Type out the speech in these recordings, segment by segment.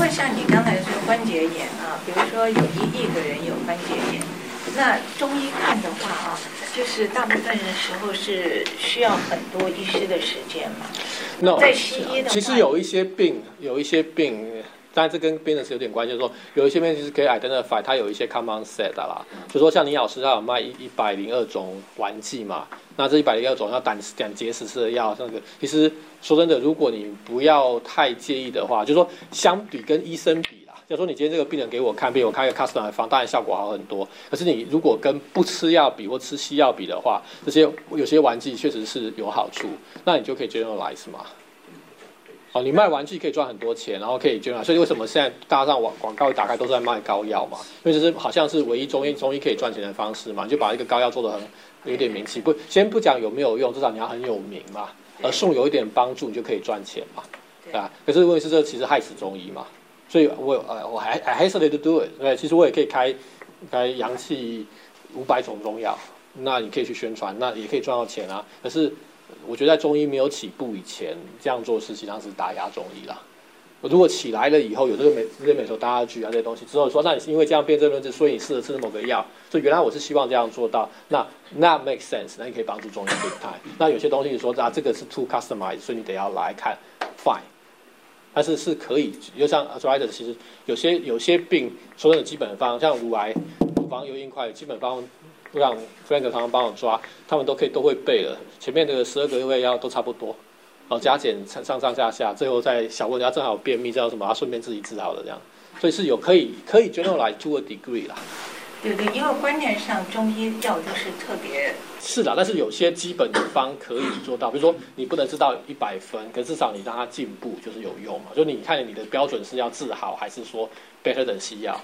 为像你刚才说关节炎啊，比如说有1亿个人有关节炎，那中医看的话啊，就是大部分的时候是需要很多医师的时间嘛。 No, 在西医的话， 其实有一些病，当然这跟 business 有点关系，就是说有一些病是可以 identify， 它有一些 common set 的啦。就说像倪老师他有卖102种丸剂嘛，那这102种要胆结石式的药，那个其实说真的，如果你不要太介意的话，就是说相比跟医生比啦，就说你今天这个病人给我看病，我开个 custom 来方，当然效果好很多。可是你如果跟不吃药比或吃西药比的话，这些有些丸剂确实是有好处，那你就可以 generalize 嘛。哦，你卖玩具可以赚很多钱，然后可以捐，所以为什么现在大家上广告一打开都是在卖膏药嘛？因为这是好像是唯一中医可以赚钱的方式嘛，你就把一个膏药做得很有点名气，先不讲有没有用，至少你要很有名嘛，送有一点帮助，你就可以赚钱嘛，对吧？可是问题是这其实害死中医嘛，所以我还 hesitate to do it， 对，其实我也可以开阳气500种中药，那你可以去宣传，那也可以赚到钱啊，可是。我觉得在中医没有起步以前，这样做事实际上是打压中医啦。如果起来了以后，有这些美洲大家剧啊这些东西之后，说那你是因为这样辩证论治，所以你适合吃某个药，所以原来我是希望这样做到，那 make sense， 那你可以帮助中医 big time。那有些东西你说啊这个是 too customized， 所以你得要来看 fine， 但是是可以，就像 arthritis， 其实有些病说真的基本方，像乳癌、乳房有硬块，基本方。让 Frank 常常帮我抓，他们都会背了。前面这个12个月药都差不多，加减上下，最后在小问题，他正好便秘，知道什么，他顺便自己治好了这样，所以是有可以 generalize to a degree 啦。 对，因为观念上中医药就是特别是的，但是有些基本的方可以做到，比如说你不能知道100分，可至少你让它进步就是有用嘛。就你看你的标准是要治好，还是说 better than 西药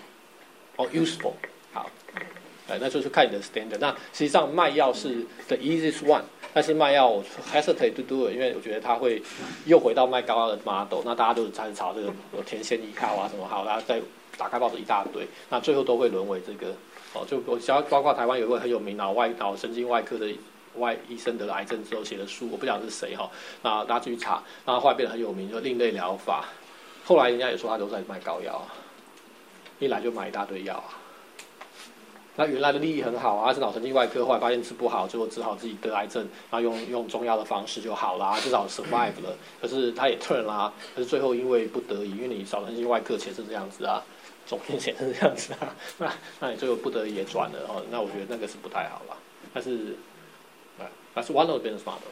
useful 好。那就是看你的 standard。那实际上卖药是 the easiest one， 但是卖药我 hesitate to do it， 因为我觉得它会又回到卖膏药的 model， 那大家都开始炒这个有天线依靠啊什么好，大家再打开报纸一大堆，那最后都会沦为这个就包括台湾有一位很有名脑神经外科的医生得了癌症之后写的书，我不讲是谁那大家去查，然后后来变得很有名，就另类疗法。后来人家也说他都在卖膏药，一来就买一大堆药啊。那原来的利益很好啊，是脑神经外科，后来发现治不好，最后只好自己得癌症，然后用中药的方式就好啦，至少 survive 了。可是他也 turn 啦，可是最后因为不得已，因为你脑神经外科钱是这样子啊，总经钱是这样子啊，那你最后不得已也转了那我觉得那个是不太好啦。但是that's one of the business model。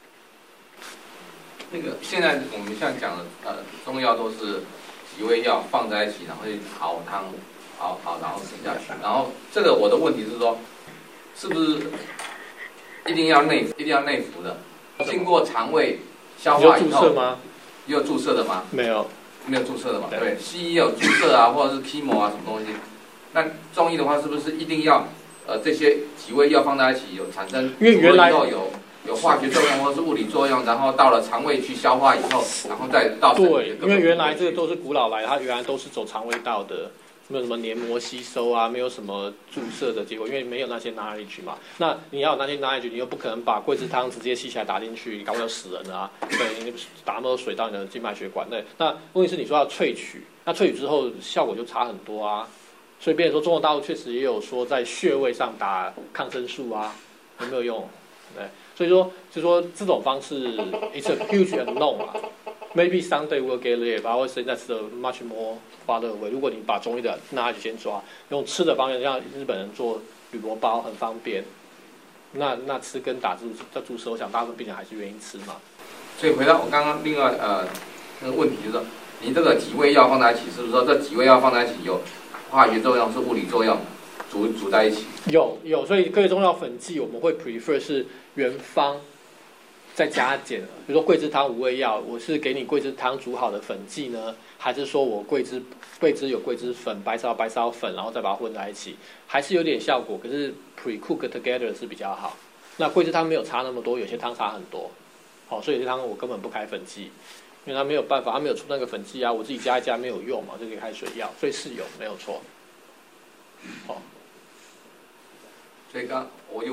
那个现在我们像讲的中药都是几味药放在一起，然后去熬汤。好，然后吃下去。然后这个我的问题是说，是不是一定要内服的？经过肠胃消化以后， 有注射吗？ 也有注射的吗？ 没有注射的嘛？对，西医有注射啊，或者是 chemo 啊什么东西。那中医的话，是不是一定要这些几味药放在一起有产生？ 因为原来有化学作用或是物理作用，然后到了肠胃去消化以后，然后再到身体。 对，因为原来这个都是古老来的，它原来都是走肠胃道的。没有什么黏膜吸收啊，没有什么注射的结果，因为没有那些 knowledge 嘛。那你要有那些 knowledge， 你又不可能把桂枝汤直接吸起来打进去，搞不好死人了啊！对，你打那么多水到你的静脉血管内。那问题是你说要萃取，那萃取之后效果就差很多啊。所以变成说中国大陆确实也有说在穴位上打抗生素啊，有没有用？对，所以说就说这种方式 it's a huge unknown 啊。Maybe someday we'll get there, but I would say that's a much more farther away. 如果你把中医的那就先抓，用吃的方面，像日本人做铝箔包很方便，那吃跟打注射，我想大部分病人还是愿意吃嘛。 所以回到我刚刚另外那个问题，就是说，你这个几味药放在一起，是不是说这几味药放在一起有化学作用是物理作用组在一起？ 有，所以各类中药粉剂我们会 prefer 是原方。再加减，比如说桂枝汤5味药，我是给你桂枝汤煮好的粉剂呢，还是说我桂枝有桂枝粉、白芍粉，然后再把它混在一起，还是有点效果，可是 pre-cook together 是比较好。那桂枝汤没有差那么多，有些汤差很多，所以这汤我根本不开粉剂，因为它没有办法，它没有出那个粉剂啊，我自己加一加没有用嘛，就可以开水药，所以是有没有错。 所以刚我有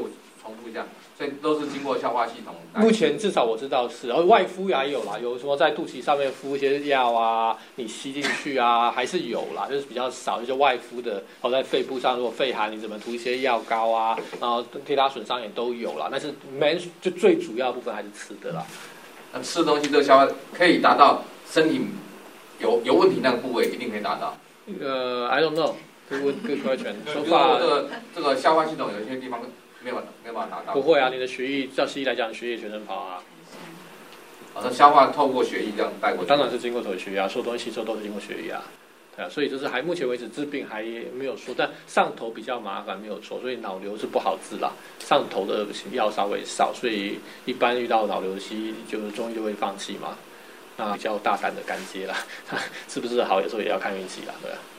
重复一下，所以都是经过消化系统。 目前至少我知道是，然后外敷也有啦，有什么在肚脐上面敷一些药啊，你吸进去啊，还是有啦，就是比较少，就是外敷的。哦，在肺部上，如果肺寒，你怎么涂一些药膏啊，然后其他损伤也都有啦。但是就最主要的部分还是吃的啦。 那吃的东西这个消化可以达到身体有问题那个部位一定可以达到。 I don't know， good question。 说法这个消化系统有一些地方没有办法达到。 不会啊，你的血液照西医来讲，血液全身跑啊。 那消化透过血液这样带过去。 当然是经过血液啊，所有东西吸收都是经过血液啊。对啊，所以就是目前为止治病还没有说，但上头比较麻烦没有错，所以脑瘤是不好治啦。上头的药稍微少，所以一般遇到脑瘤的西医就是中医就会放弃嘛。那比较大胆的干接啦，是不是好？有时候也要看运气啦，对啊。